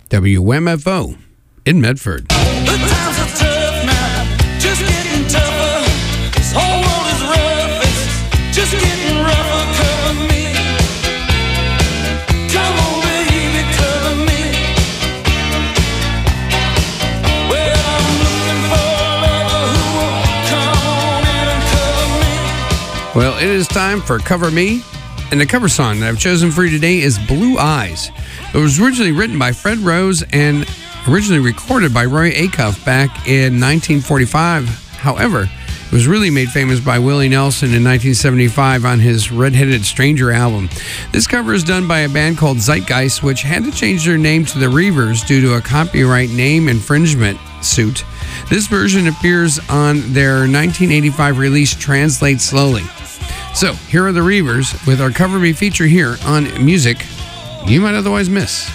WMFO in Medford. The times are tough now, just getting tougher. This whole world is rough, it's just getting rougher. Cover me, come on baby, cover me. Well, I'm looking for a lover who will come on in and cover me. Well, it is time for Cover Me, and the cover song that I've chosen for you today is Blue Eyes. It was originally written by Fred Rose and originally recorded by Roy Acuff back in 1945. However, it was really made famous by Willie Nelson in 1975 on his Red-Headed Stranger album. This cover is done by a band called Zeitgeist, which had to change their name to the Reavers due to a copyright name infringement suit. This version appears on their 1985 release Translate Slowly. So, here are the Reavers with our Cover Me feature here on Music You Might Otherwise Miss.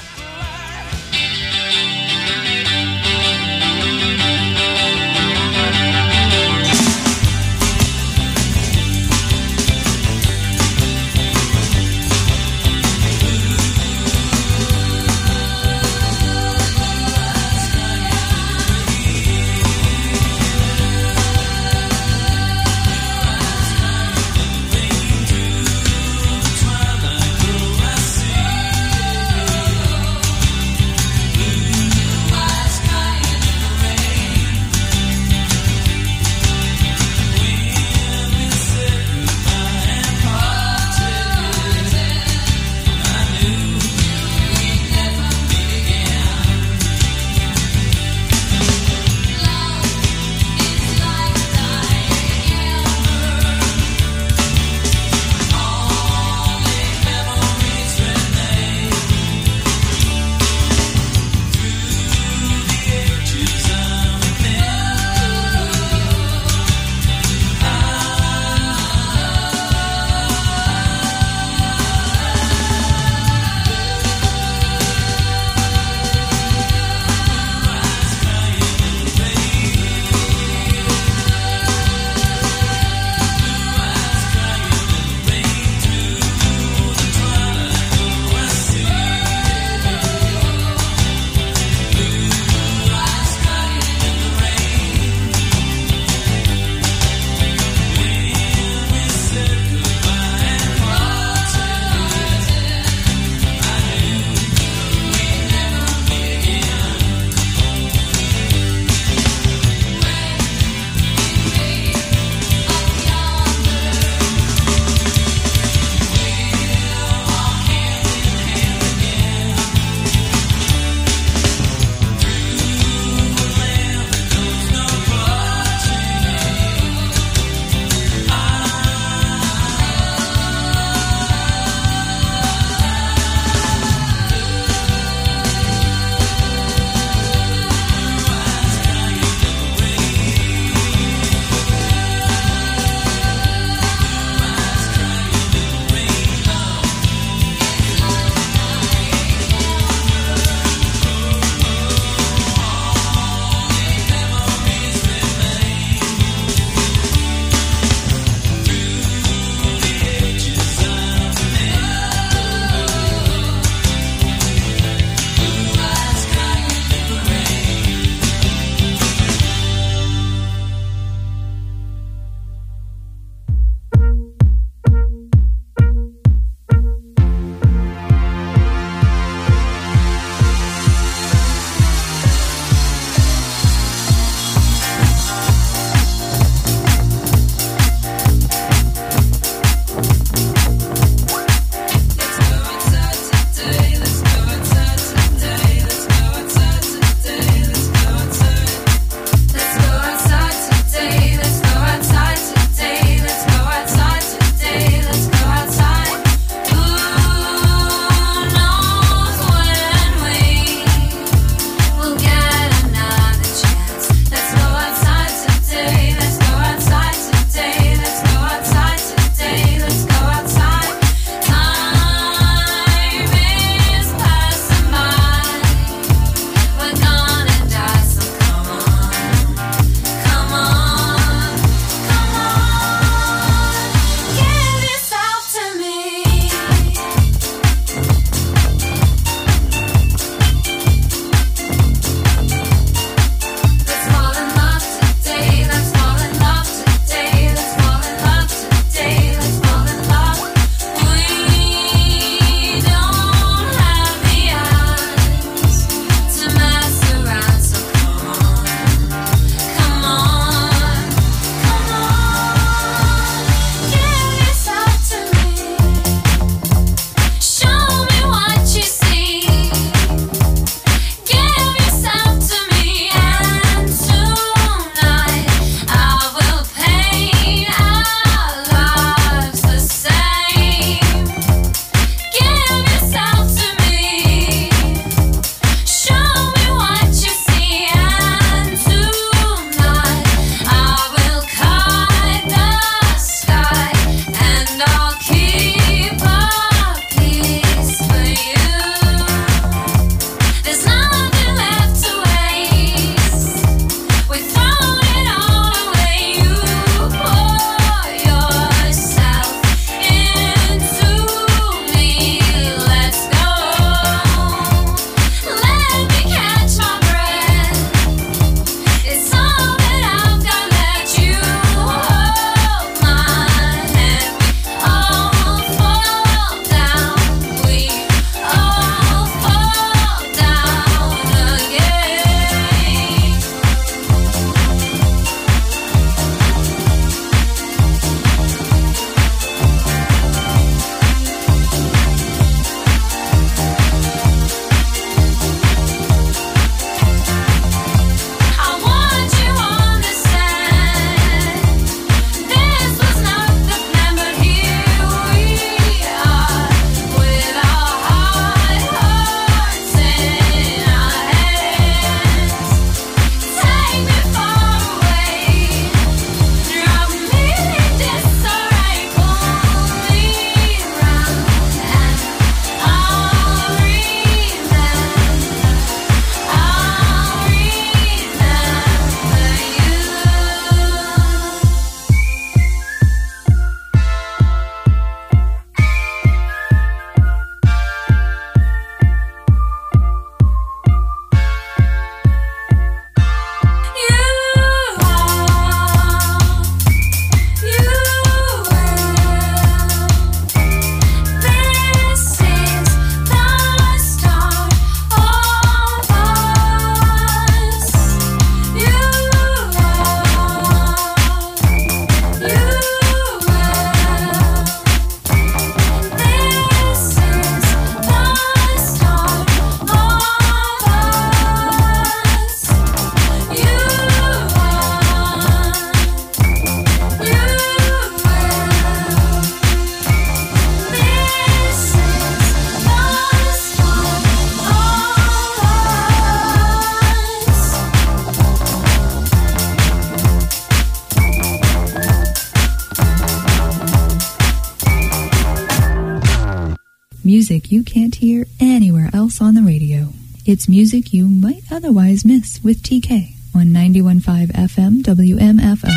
Music you can't hear anywhere else on the radio. It's music you might otherwise miss with TK on 91.5 FM WMFO.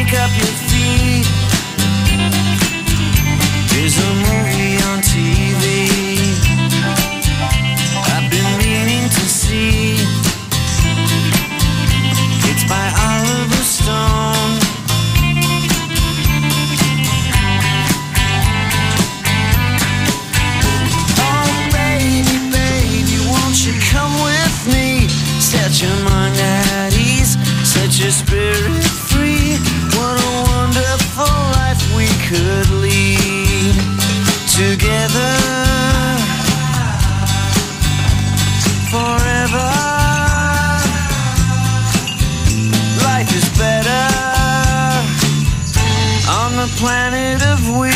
kick up your feet. There's a movie on TV I've been meaning to see. It's by Oliver Stone. Oh baby, baby, won't you come with me? Set your mind at ease, set your spirit free. What a wonderful life we could lead together forever. Life is better on the planet of weed.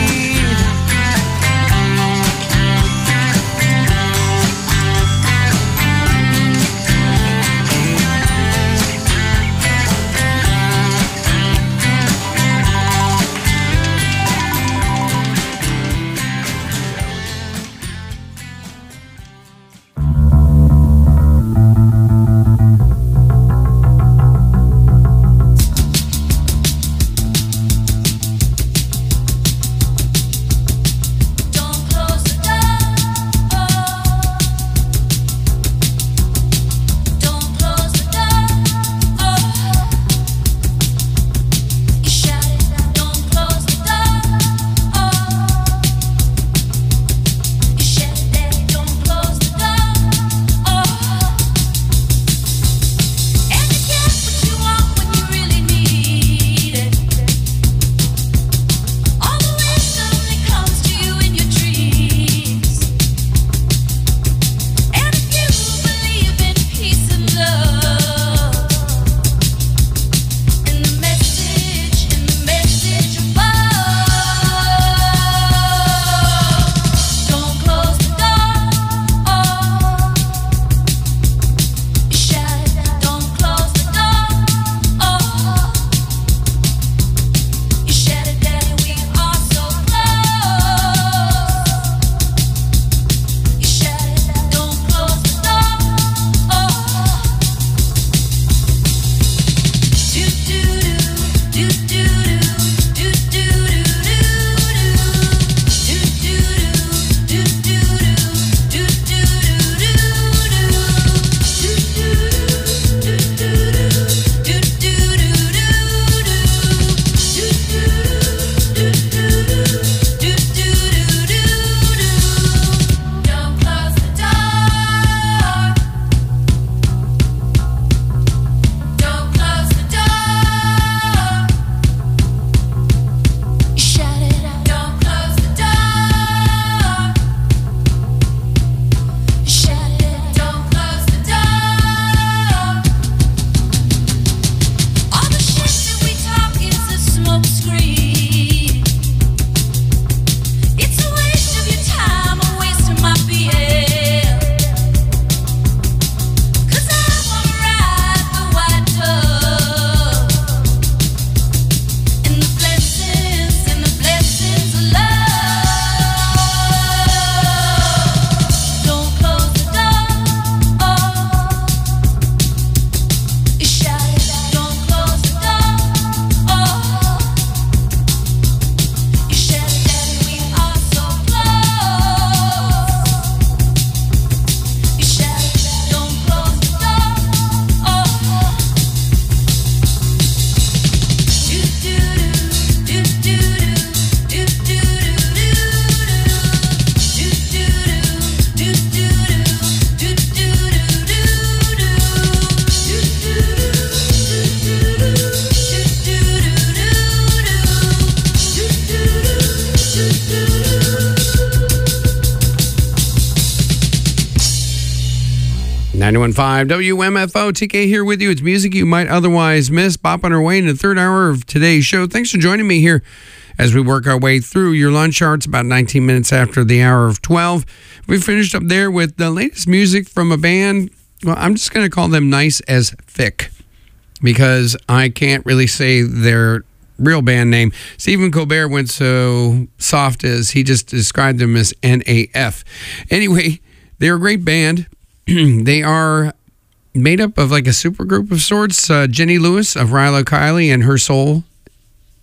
.5 WMFO, TK here with you. It's music you might otherwise miss. Bop on our way in the third hour of today's show. Thanks for joining me here as we work our way through your lunch hour. It's about 19 minutes after the hour of 12. We finished up there with the latest music from a band. Well, I'm just going to call them Nice as Thick because I can't really say their real band name. Stephen Colbert went so soft as he just described them as NAF. Anyway, they're a great band. They are made up of like a super group of sorts. Jenny Lewis of Rilo Kiley and Her Soul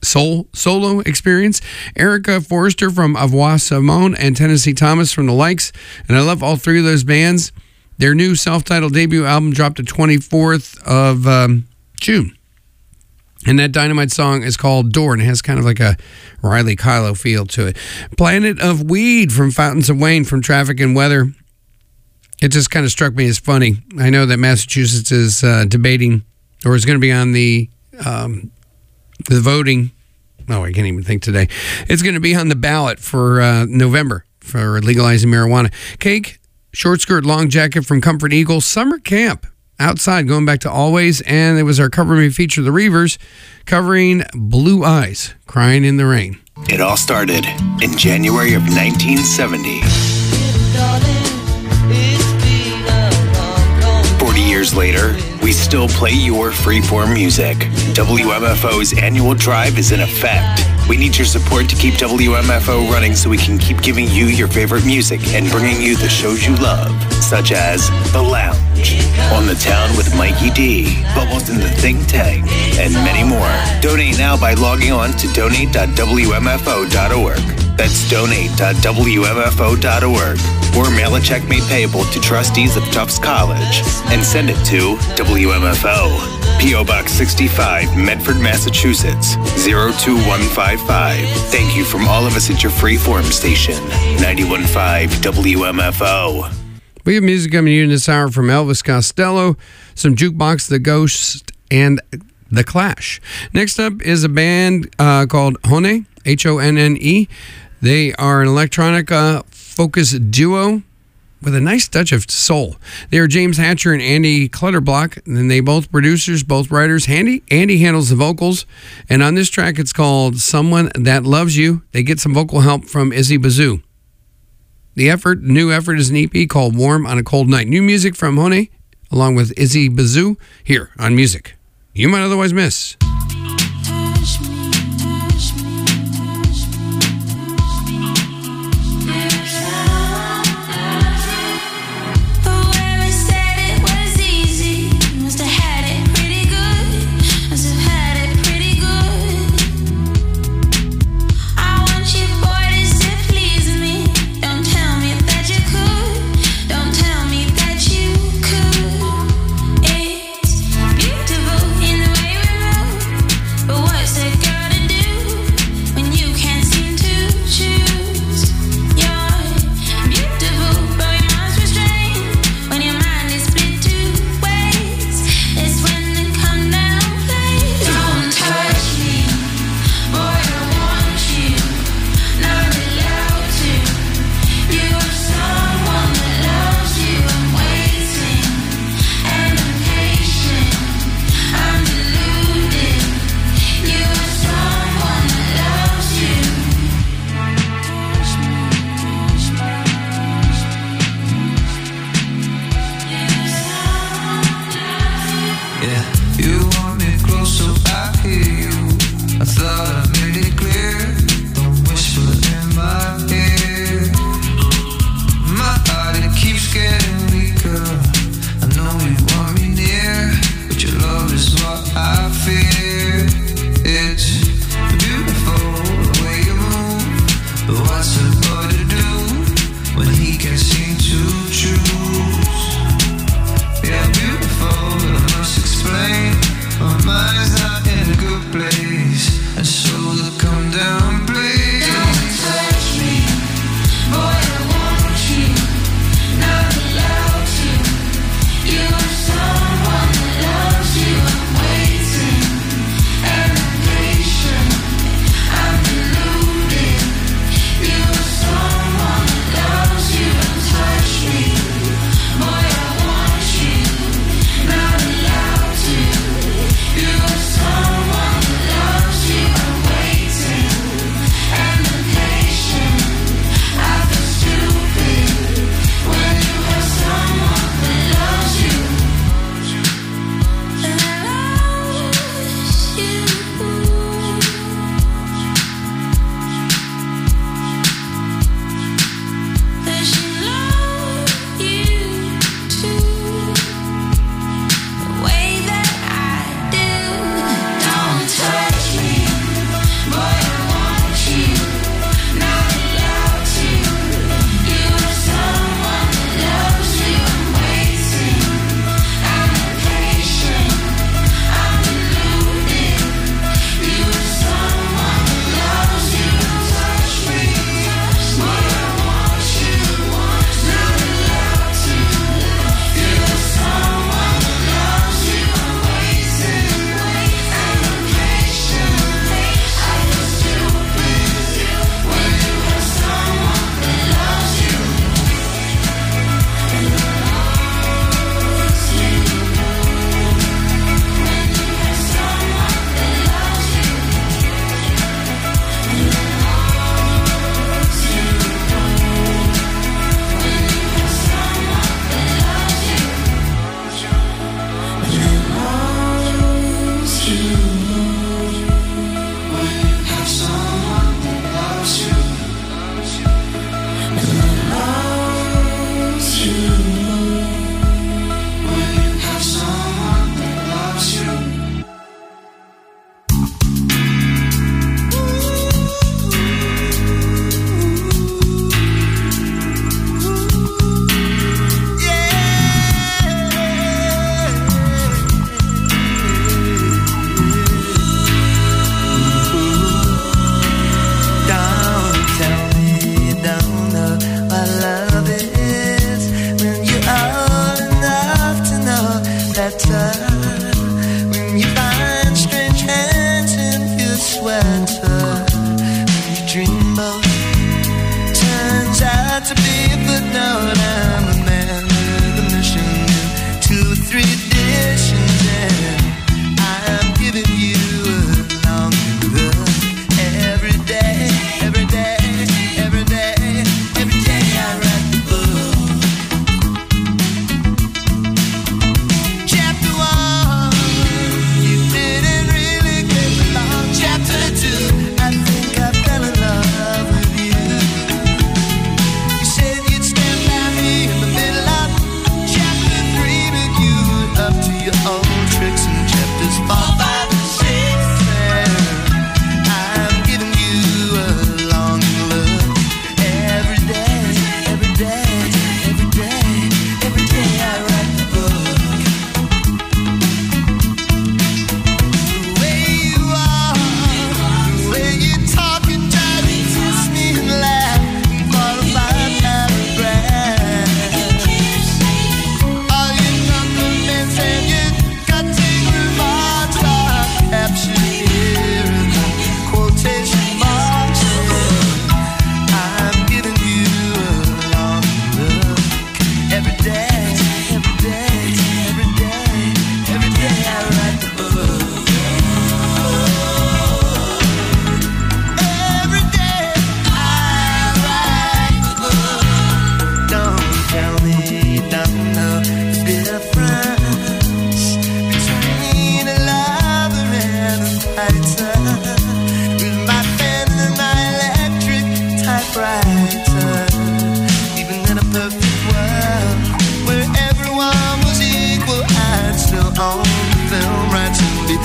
soul solo experience. Erica Forrester from Avoir Simone and Tennessee Thomas from The Likes. And I love all three of those bands. Their new self-titled debut album dropped the 24th of June. And that Dynamite song is called Door, and it has kind of like a Riley Kylo feel to it. Planet of Weed from Fountains of Wayne from Traffic and Weather. It just kind of struck me as funny. I know that Massachusetts is debating, or is going to be on the voting. Oh, I can't even think today. It's going to be on the ballot for November for legalizing marijuana. Cake, short skirt, long jacket from Comfort Eagle. Summer camp outside, going back to Always. And it was our Cover Me feature, The Reavers, covering Blue Eyes, Crying in the Rain. It all started in January of 1970. 40 years later, we still play your freeform music. WMFO's annual drive is in effect. We need your support to keep WMFO running so we can keep giving you your favorite music and bringing you the shows you love, such as The Lounge, On the Town with Mikey D, Bubbles in the Think Tank, and many more. Donate now by logging on to donate.wmfo.org. That's donate.wmfo.org. Or mail a check made payable to trustees of Tufts College and send it to WMFO, P.O. Box 65, Medford, Massachusetts, 02155. Thank you from all of us at your freeform station, 91.5 WMFO. We have music coming to you in this hour from Elvis Costello, some Jukebox The Ghost, and The Clash. Next up is a band called Honne, Honne. They are an electronic focused duo with a nice touch of soul. They are James Hatcher and Andy Clutterblock, and they both producers, both writers. Andy handles the vocals, and on this track it's called Someone That Loves You. They get some vocal help from Izzy Bazoo. The new effort is an EP called Warm on a Cold Night. New music from Honne, along with Izzy Bazoo, here on Music You Might Otherwise Miss. My mind's not in a good place, and so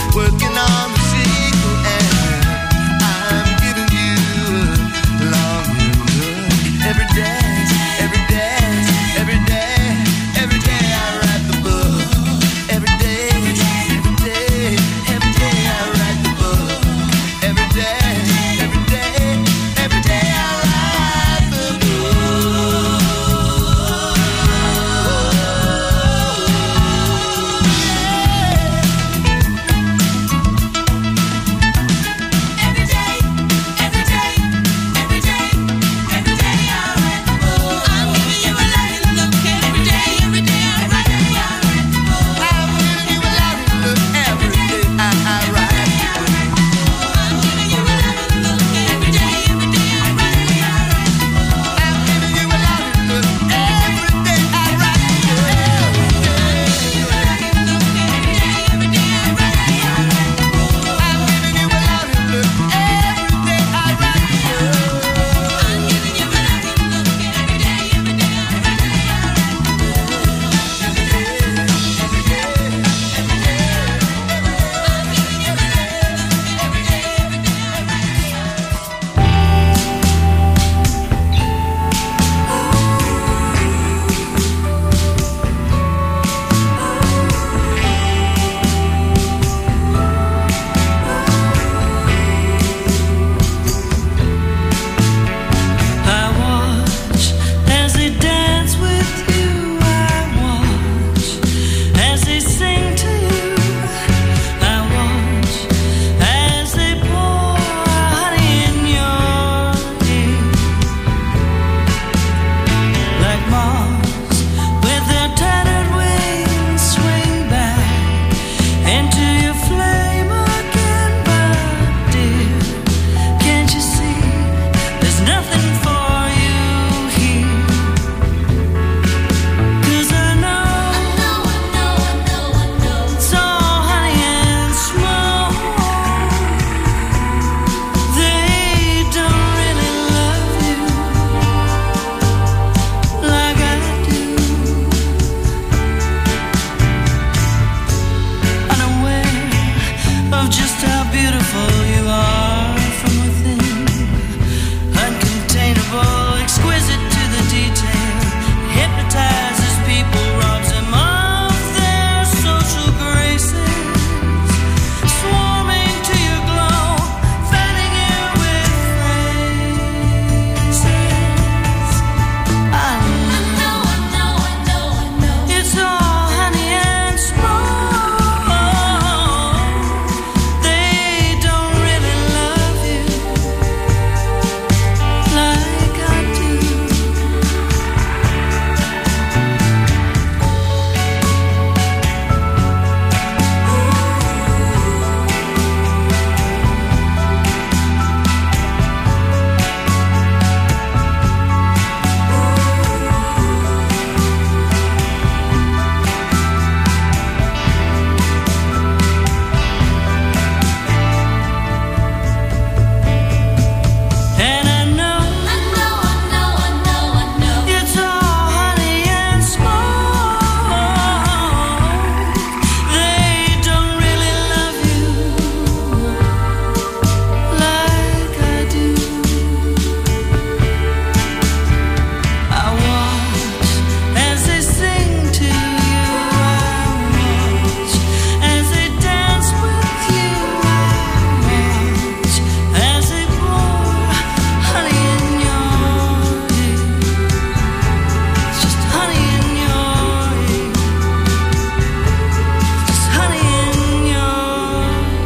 working on the sequel, and I'm giving you a longing look. Every day, every day, every day, every day I write the book. Every day, every day, every day I write the book. Every day, every day, every day I write the book. Every day, every day, every day, every day I write the book. I'm giving you a loving look. Every day I write the book. I'm giving you a loving look. Every day I write the book. I'm giving you a loving look. Every day I write the book. I'm giving you a loving look. Every day I write the book. I watch as they dance with you. I watch as they sing to you. I watch as they pour honey in your ear. Like moths with their tattered wings swing back into your flame again. But dear, can't you see there's nothing for you here? 'Cause I know it's all honey and smoke. They don't really love you like I do. Unaware of just how beautiful you are from within. Uncontainable, exquisite to the detail. Hypnotizes people, robs them of their social graces. Swarming to your glow, fanning you with phrases. I know it's all honey and smoke. They don't really love you like I do. And I know it's all honey and smoke. They don't really love you like I do. I watch as they sing to you. I watch as they dance with you. I watch as they pour honey in your ear. It's just honey in your ear. Just honey in your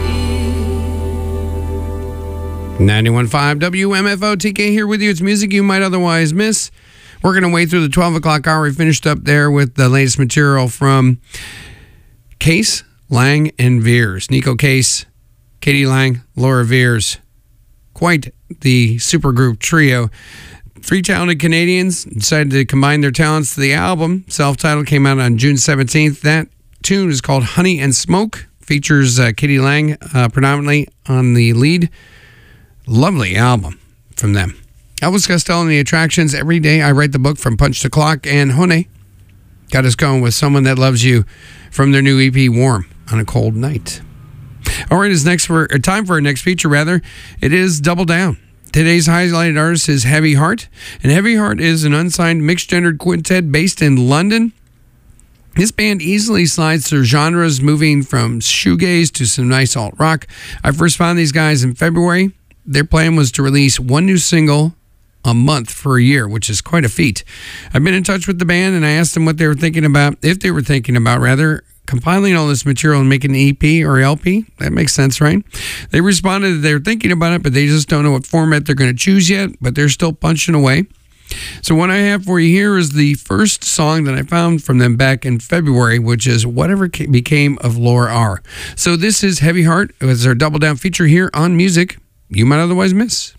ear. 91.5 WMFO TK here with you. It's music you might otherwise miss. Working our way through the 12 o'clock hour. We finished up there with the latest material from Case, Lang, and Veers. Nico Case, Katie Lang, Laura Veers. Quite the supergroup trio. Three talented Canadians decided to combine their talents to the album. Self-titled came out on June 17th. That tune is called Honey and Smoke. Features Katie Lang predominantly on the lead. Lovely album from them. Elvis Costello and the Attractions, Every Day I Write the Book from Punch the Clock, and Hone got us going with Someone That Loves You from their new EP, Warm on a Cold Night. All right, it's time for our next feature, rather. It is Double Down. Today's highlighted artist is Heavy Heart, and Heavy Heart is an unsigned mixed-gendered quintet based in London. This band easily slides through genres, moving from shoegaze to some nice alt rock. I first found these guys in February. Their plan was to release one new single a month for a year, which is quite a feat. I've been in touch with the band, and I asked them what they were thinking about, compiling all this material and making an EP or LP. That makes sense, right? They responded that they're thinking about it, but they just don't know what format they're going to choose yet, but they're still punching away. So what I have for you here is the first song that I found from them back in February, which is Whatever Became of Laura R. So this is Heavy Heart. It was our Double Down feature here on Music You Might Otherwise Miss.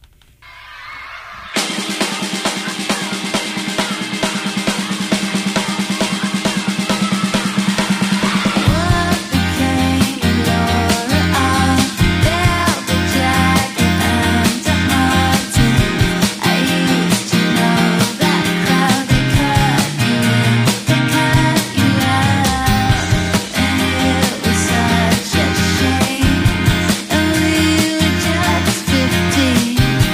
Such a shame, and we were just 15.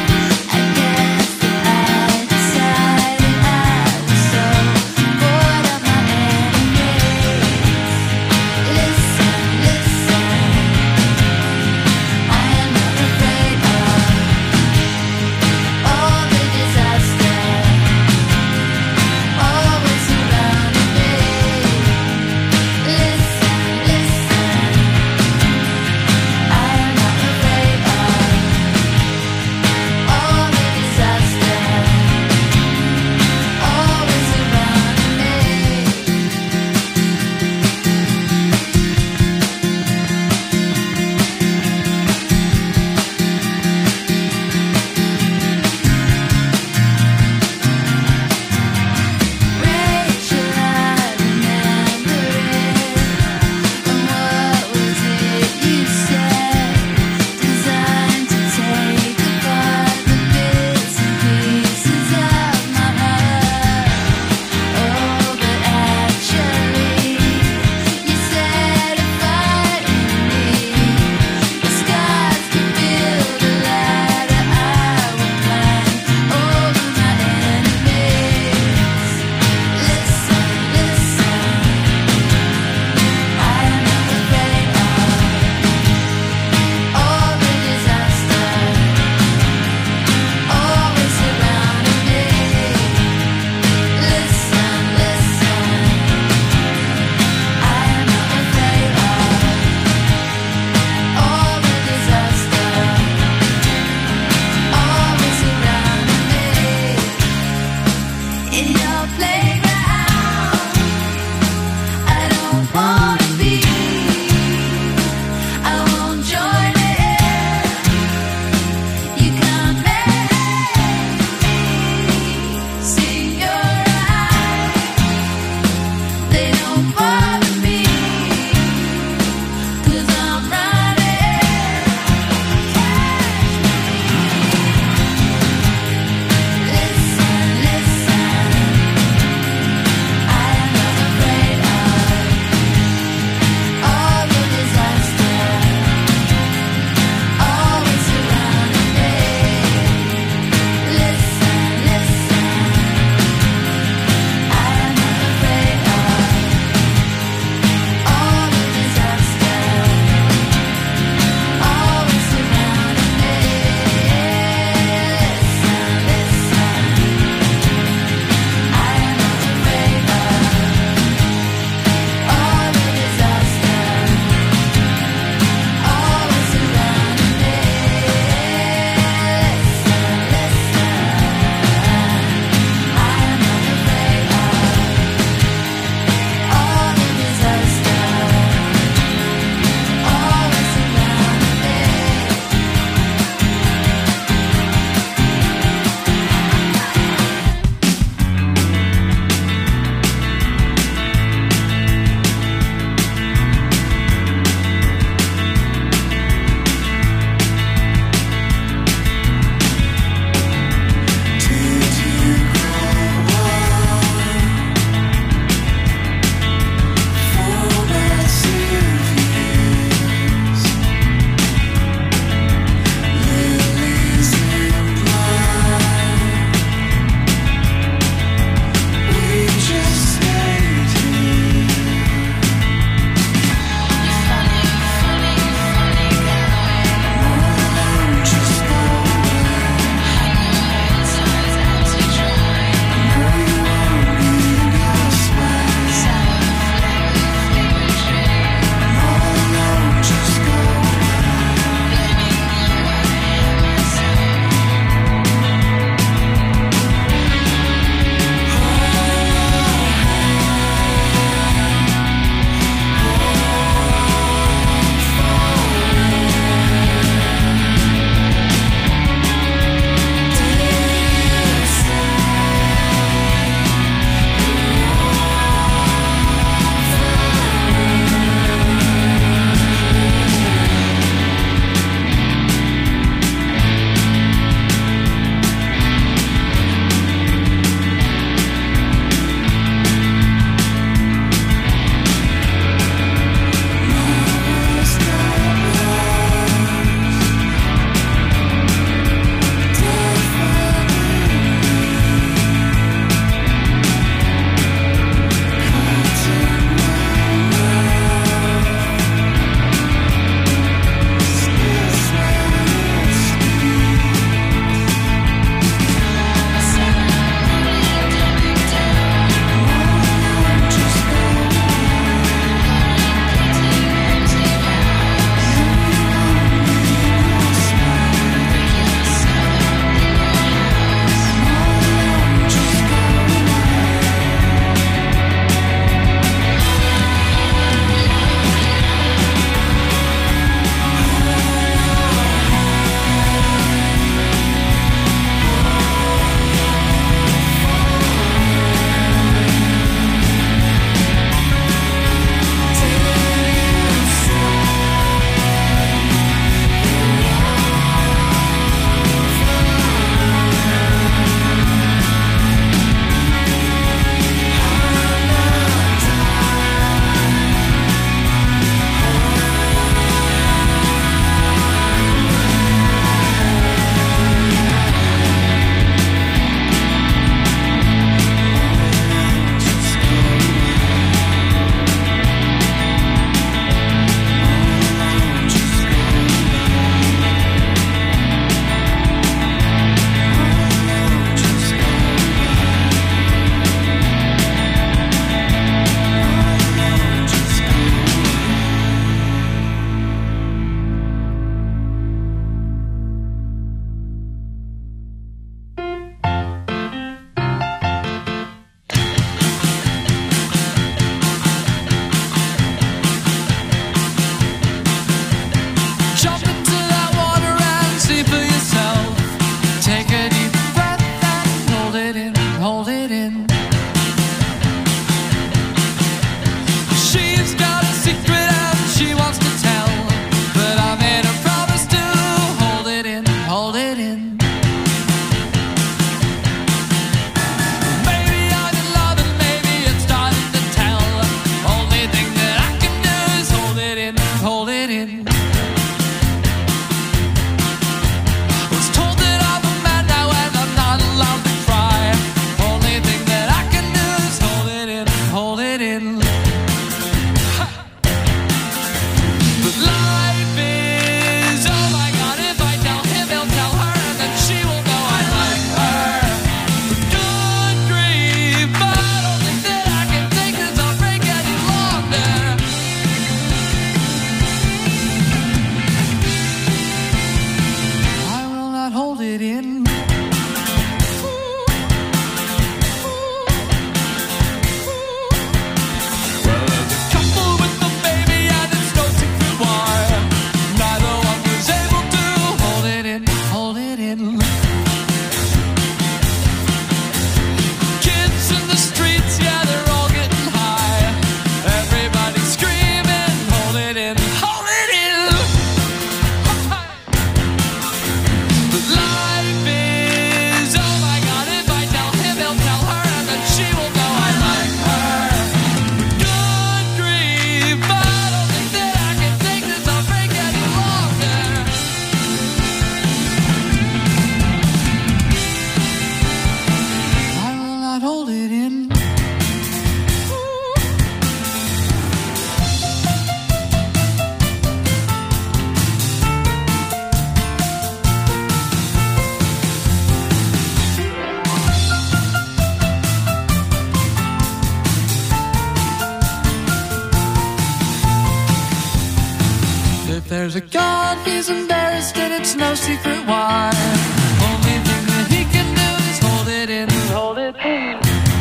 there's a God, he's embarrassed and it's no secret why. Only thing that he can do is hold it in, hold it in.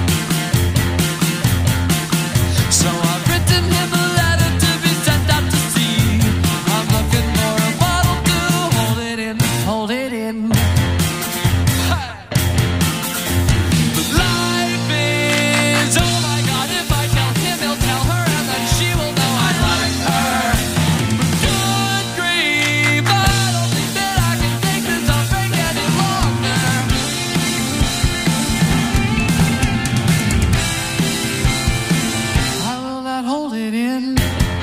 So I've written him a letter to be sent out to sea. I'm looking for a bottle to hold it in, hold it in. But life is, oh my God, if I tell him, he'll tell her, and then she will know I like her. Good grief, I don't think that I can take this heartbreak any longer. I will not hold it in.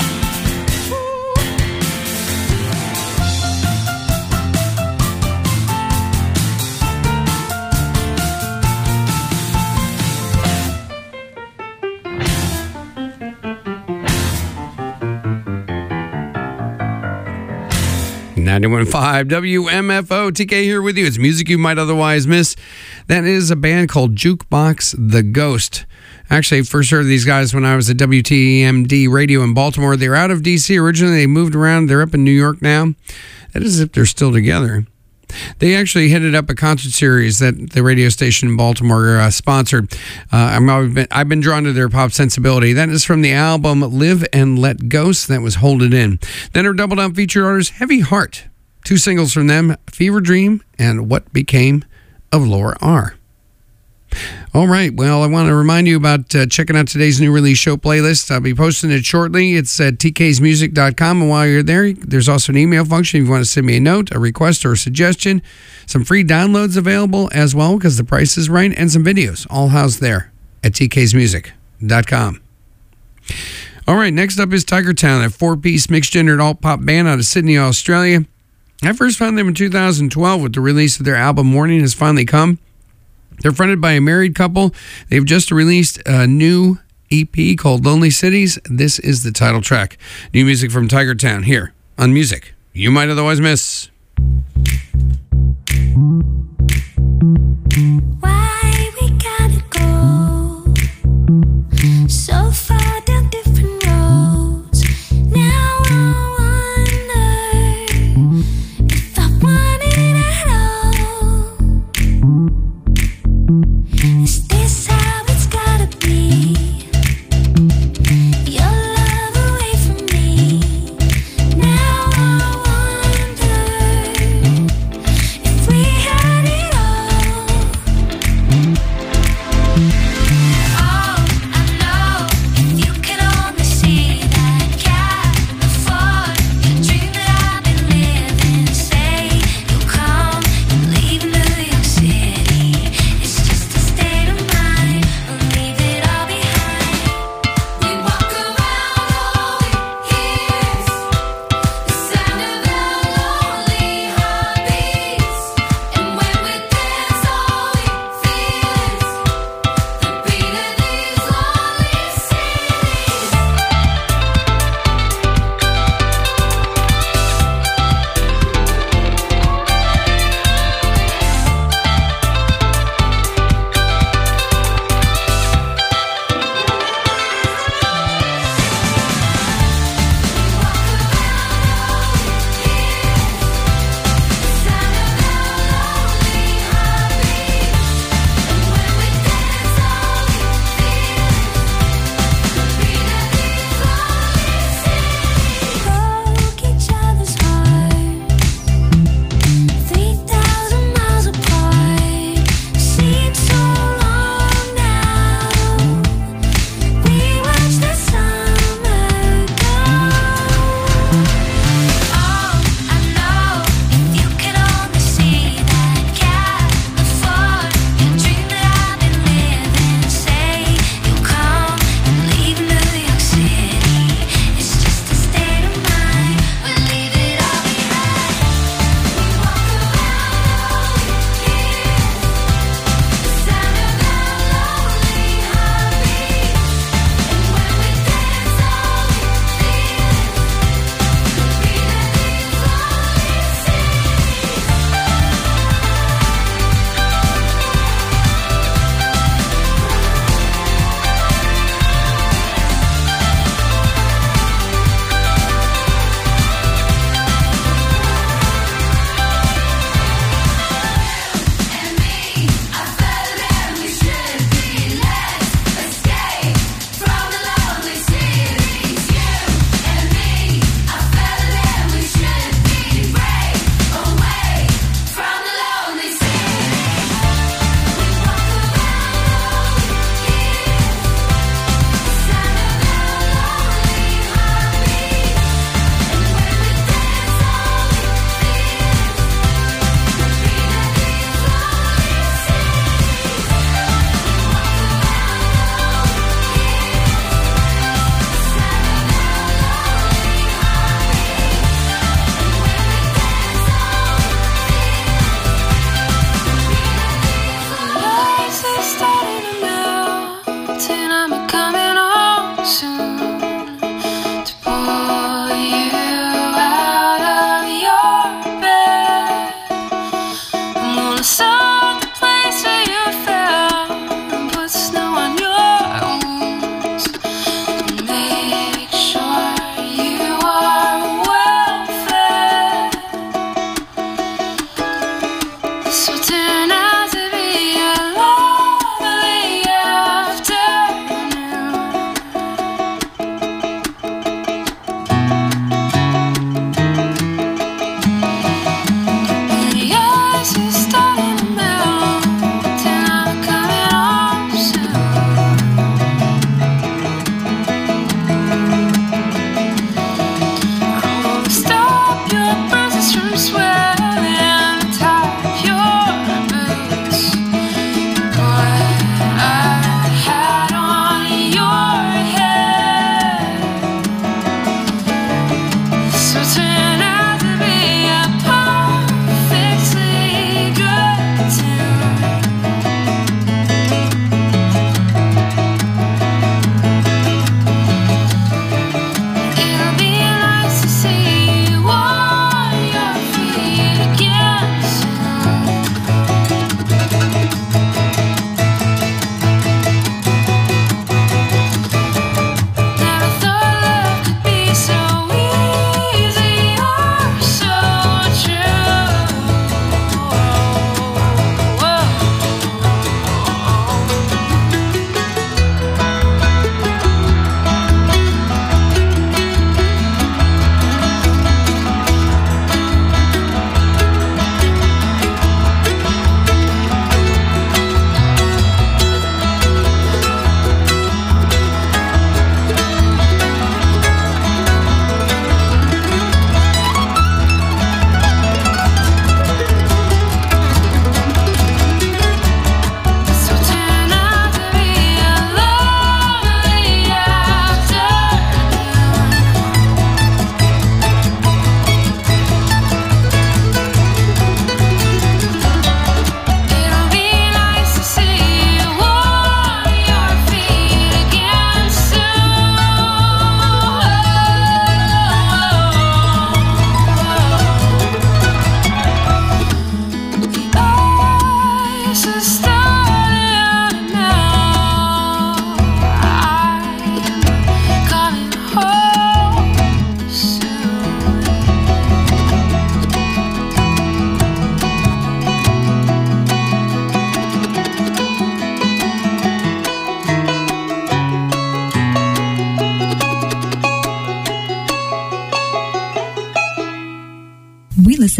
.5 WMFO, TK here with you. It's music you might otherwise miss. That is a band called Jukebox the Ghost. Actually, I first heard these guys when I was at WTMD Radio in Baltimore. They're out of D.C. originally. They moved around. They're up in New York now. That is if they're still together. They actually headed up a concert series that the radio station in Baltimore sponsored. I've been drawn to their pop sensibility. That is from the album Live and Let Ghost. That was Hold It In. Then our double down feature artist, Heavy Heart. 2 singles from them, Fever Dream and What Became of Laura R. All right, well, I want to remind you about checking out today's new release show playlist. I'll be posting it shortly. It's at tksmusic.com, and while you're there, there's also an email function if you want to send me a note, a request, or a suggestion. Some free downloads available as well because the price is right, and some videos, all housed there at tksmusic.com. All right, next up is Tiger Town, a 4-piece mixed-gendered alt-pop band out of Sydney, Australia. I first found them in 2012 with the release of their album Morning Has Finally Come. They're fronted by a married couple. They've just released a new EP called Lonely Cities. This is the title track. New music from Tiger Town here on Music You Might Otherwise Miss. Why we gotta go so far down different roads? Now I wonder if I want it at all. Is this how it's gotta be? Your love away from me. Now I wonder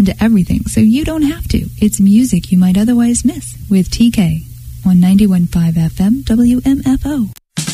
to everything so you don't have to. It's music you might otherwise miss with TK on 91.5 FM WMFO.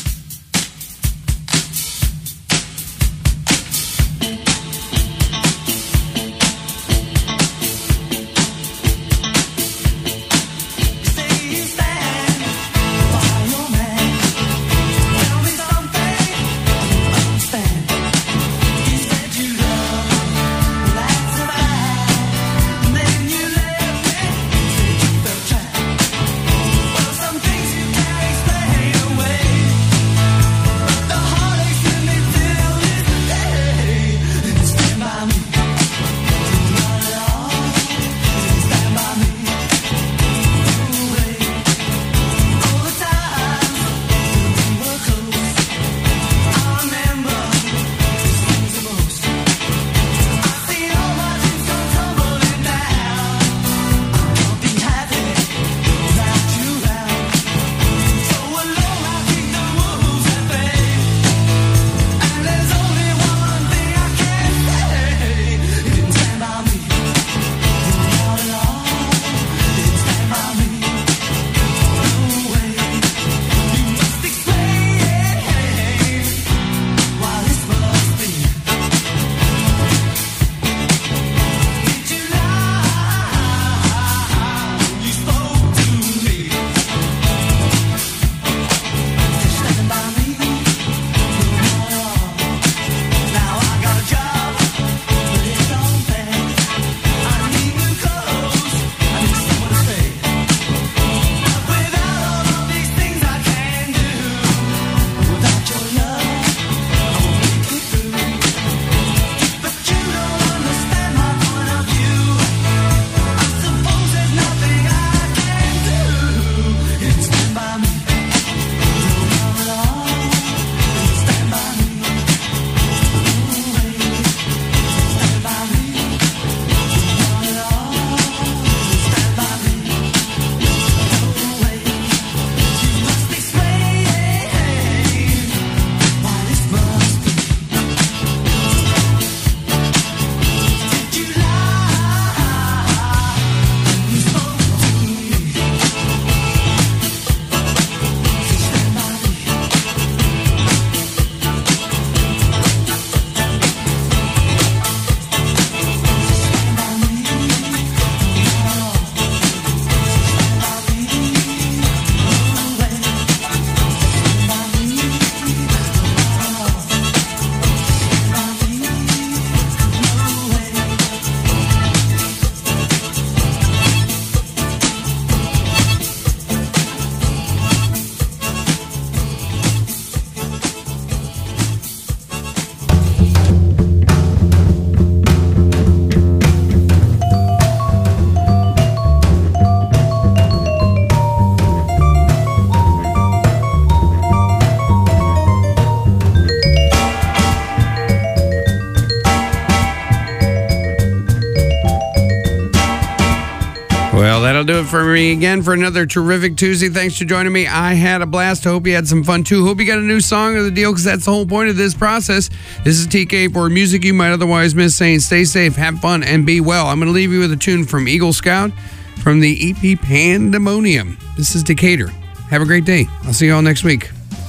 Well, that'll do it for me again for another terrific Tuesday. Thanks for joining me. I had a blast. Hope you had some fun, too. Hope you got a new song of the deal, because that's the whole point of this process. This is TK for music you might otherwise miss, saying stay safe, have fun, and be well. I'm going to leave you with a tune from Eagle Scout from the EP Pandemonium. This is Decatur. Have a great day. I'll see you all next week.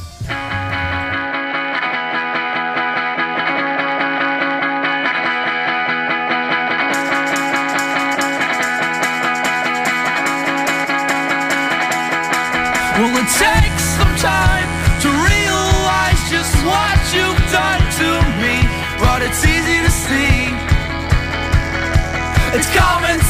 Well, it takes some time to realize just what you've done to me, but it's easy to see. It's common